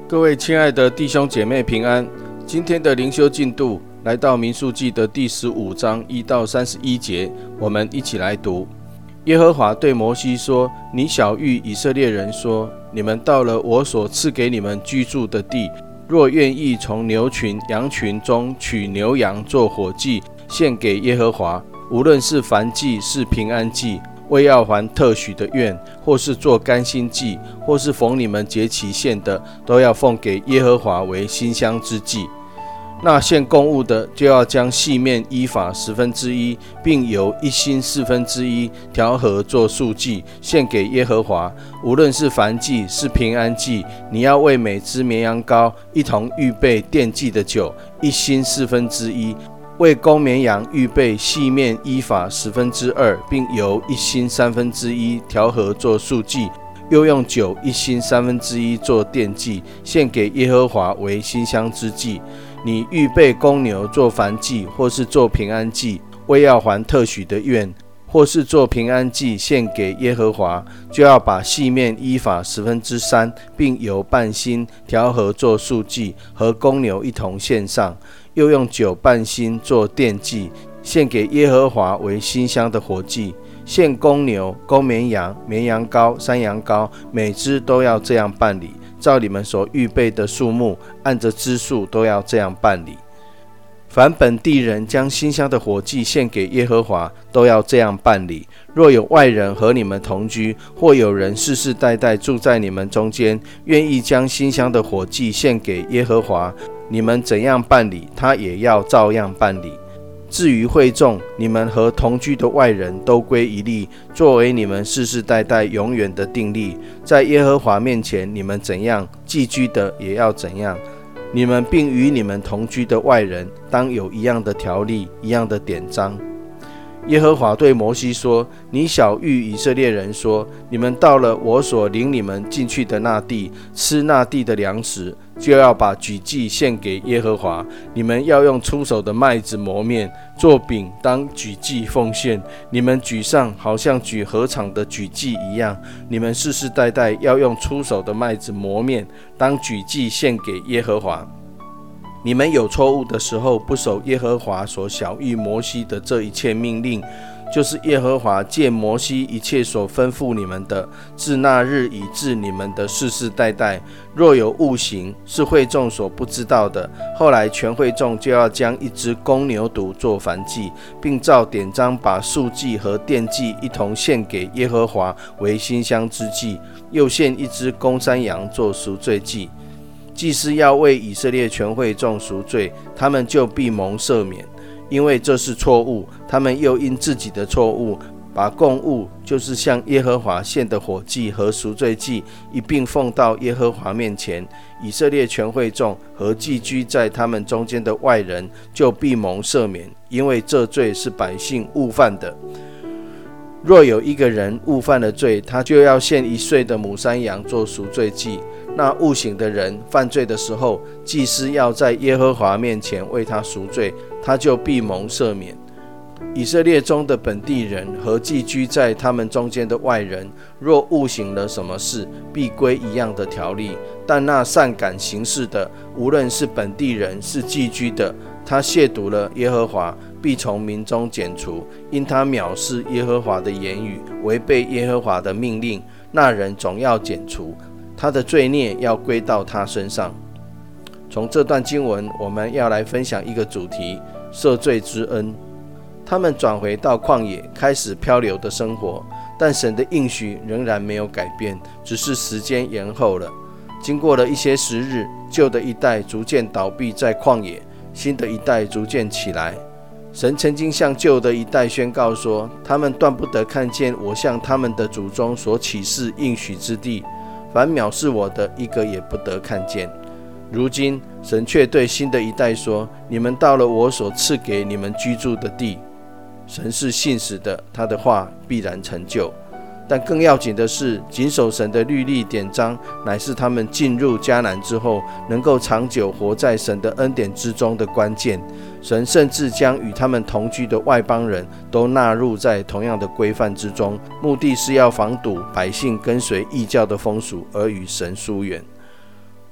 各位亲爱的弟兄姐妹平安，今天的灵修进度来到民数记的第15章1到31节，我们一起来读。耶和华对摩西说，你晓谕以色列人说，你们到了我所赐给你们居住的地，若愿意从牛群羊群中取牛羊做火祭献给耶和华，无论是燔祭是平安祭，为要还特许的愿，或是做甘心祭，或是逢你们节期献的，都要奉给耶和华为馨香之祭。那献供物的，就要将细面依法1/10，并由一hin1/4调和做素祭，献给耶和华。无论是燔祭是平安祭，你要为每只绵羊羔一同预备奠祭的酒一hin1/4，为公绵羊预备细面依法2/10，并由一hin1/3调和做素祭，又用酒一hin1/3做奠祭，献给耶和华为馨香之祭。你预备公牛做燔祭，或是做平安祭，为要还特许的愿，或是做平安祭献给耶和华，就要把细面依法3/10，并由半hin调和做素祭，和公牛一同献上，又用酒半hin做奠祭，献给耶和华为馨香的火祭。献公牛、公绵羊、绵羊羔、山羊羔，每只都要这样办理，照你们所预备的数目，按着支数都要这样办理。凡本地人将馨香的火祭献给耶和华，都要这样办理。若有外人和你们同居，或有人世世代代住在你们中间，愿意将馨香的火祭献给耶和华，你们怎样办理，他也要照样办理。至于会众，你们和同居的外人都归一例，作为你们世世代代永远的定例。在耶和华面前，你们怎样，寄居的也要怎样。你们并与你们同居的外人，当有一样的条例，一样的典章。耶和华对摩西说，你晓谕以色列人说，你们到了我所领你们进去的那地，吃那地的粮食，就要把举祭献给耶和华。你们要用出手的麦子磨面，做饼当举祭奉献。你们举上好像举禾场的举祭一样。你们世世代代要用出手的麦子磨面，当举祭献给耶和华。你们有错误的时候，不守耶和华所晓谕摩西的这一切命令，就是耶和华借摩西一切所吩咐你们的，自那日以至你们的世世代代，若有误行，是会众所不知道的，后来全会众就要将一只公牛犊做燔祭，并照典章把素祭和奠祭一同献给耶和华为馨香之祭，又献一只公山羊做赎罪祭。祭司要为以色列全会众赎罪，他们就必蒙赦免，因为这是错误。他们又因自己的错误，把供物，就是向耶和华献的火祭和赎罪祭一并奉到耶和华面前。以色列全会众和寄居在他们中间的外人，就必蒙赦免，因为这罪是百姓误犯的。若有一个人误犯了罪，他就要献1岁的母山羊做赎罪祭。那误醒的人犯罪的时候，祭司要在耶和华面前为他赎罪，他就必蒙赦免。以色列中的本地人和寄居在他们中间的外人，若误行了什么事，必归一样的条例。但那善感行事的，无论是本地人是寄居的，他亵渎了耶和华，必从民中剪除，因他藐视耶和华的言语，违背耶和华的命令，那人总要剪除，他的罪孽要归到他身上。从这段经文，我们要来分享一个主题：赦罪之恩。他们转回到旷野，开始漂流的生活，但神的应许仍然没有改变，只是时间延后了。经过了一些时日，旧的一代逐渐倒闭在旷野，新的一代逐渐起来。神曾经向旧的一代宣告说，他们断不得看见我向他们的祖宗所起誓应许之地，凡藐视我的，一个也不得看见。如今神却对新的一代说，你们到了我所赐给你们居住的地。神是信实的，他的话必然成就。但更要紧的是，谨守神的律例典章，乃是他们进入迦南之后，能够长久活在神的恩典之中的关键。神甚至将与他们同居的外邦人都纳入在同样的规范之中，目的是要防堵百姓跟随异教的风俗而与神疏远。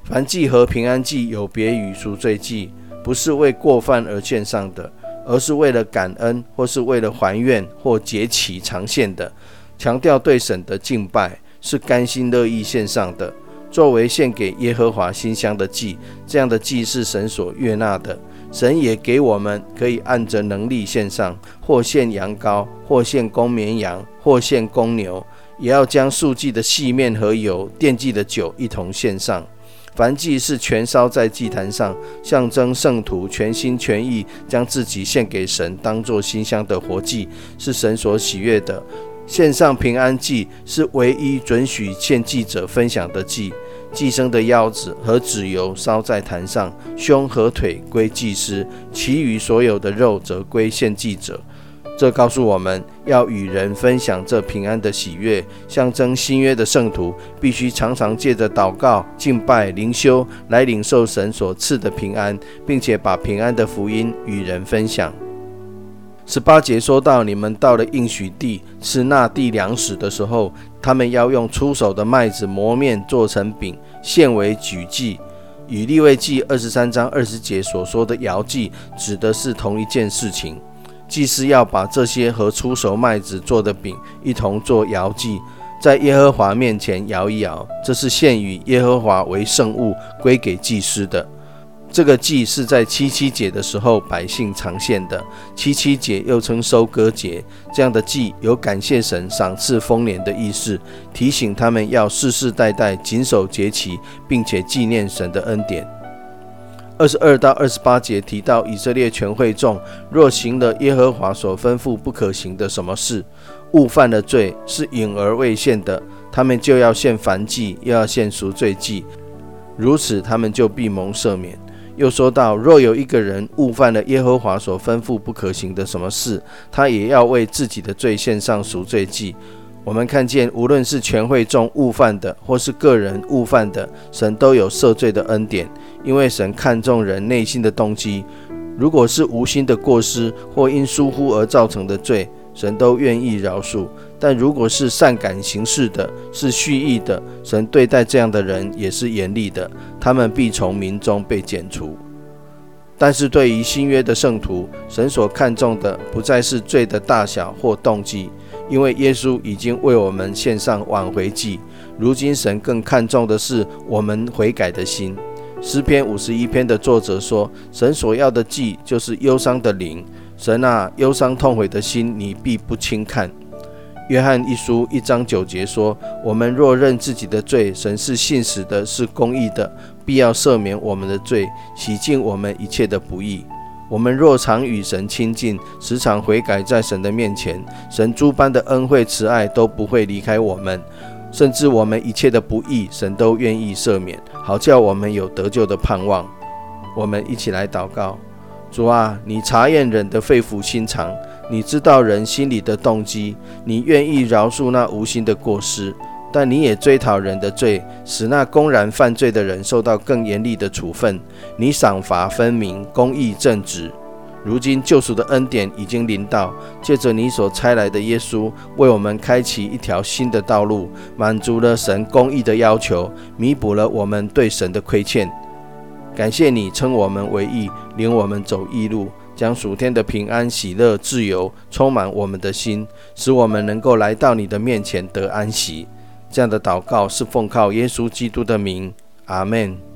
燔祭和平安祭有别于赎罪祭，不是为过犯而献上的，而是为了感恩，或是为了还愿或节期常献的，强调对神的敬拜，是甘心乐意献上的，作为献给耶和华馨香的祭。这样的祭是神所悦纳的。神也给我们可以按着能力献上，或献羊羔，或献公绵羊，或献公牛，也要将素祭的细面和油、奠祭的酒一同献上。燔祭是全烧在祭坛上，象征圣徒全心全意将自己献给神，当作馨香的活祭，是神所喜悦的。献上平安祭是唯一准许献祭者分享的祭，祭牲的腰子和脂油烧在坛上，胸和腿归祭司，其余所有的肉则归献祭者。这告诉我们要与人分享这平安的喜悦，象征新约的圣徒必须常常借着祷告、敬拜、灵修来领受神所赐的平安，并且把平安的福音与人分享。18节说到，你们到了应许地吃那地粮食的时候，他们要用出手的麦子磨面做成饼，献为举祭。与利未记23章20节所说的摇祭指的是同一件事情。祭司要把这些和出熟麦子做的饼一同做摇祭，在耶和华面前摇一摇，这是献与耶和华为圣物，归给祭司的。这个祭是在7节的时候百姓常献的。7节又称收割节，这样的祭有感谢神赏赐丰年的意思，提醒他们要世世代代谨守节期，并且纪念神的恩典。22到28节提到以色列全会众若行了耶和华所吩咐不可行的什么事，误犯了罪，是隐而未现的，他们就要献燔祭，又要献赎罪祭，如此他们就必蒙赦免。又说到，若有一个人误犯了耶和华所吩咐不可行的什么事，他也要为自己的罪献上赎罪祭。我们看见，无论是全会众误犯的，或是个人误犯的，神都有赦罪的恩典，因为神看重人内心的动机。如果是无心的过失，或因疏忽而造成的罪，神都愿意饶恕；但如果是善感行事的，是蓄意的，神对待这样的人也是严厉的，他们必从民中被剪除。但是对于新约的圣徒，神所看重的不再是罪的大小或动机，因为耶稣已经为我们献上挽回祭。如今神更看重的是我们悔改的心。诗篇51篇的作者说，神所要的祭就是忧伤的灵，神啊，忧伤痛悔的心你必不轻看。约翰一书1章9节说，我们若认自己的罪，神是信实的，是公义的，必要赦免我们的罪，洗净我们一切的不义。我们若常与神亲近，时常悔改在神的面前，神诸般的恩惠慈爱都不会离开我们，甚至我们一切的不义，神都愿意赦免，好叫我们有得救的盼望。我们一起来祷告。主啊，你察验人的肺腑心肠，你知道人心里的动机，你愿意饶恕那无心的过失，但你也追讨人的罪，使那公然犯罪的人受到更严厉的处分。你赏罚分明，公义正直。如今救赎的恩典已经临到，借着你所差来的耶稣，为我们开启一条新的道路，满足了神公义的要求，弥补了我们对神的亏欠。感谢你称我们为义，领我们走义路，将属天的平安、喜乐、自由充满我们的心，使我们能够来到你的面前得安息。这样的祷告是奉靠耶稣基督的名，阿们。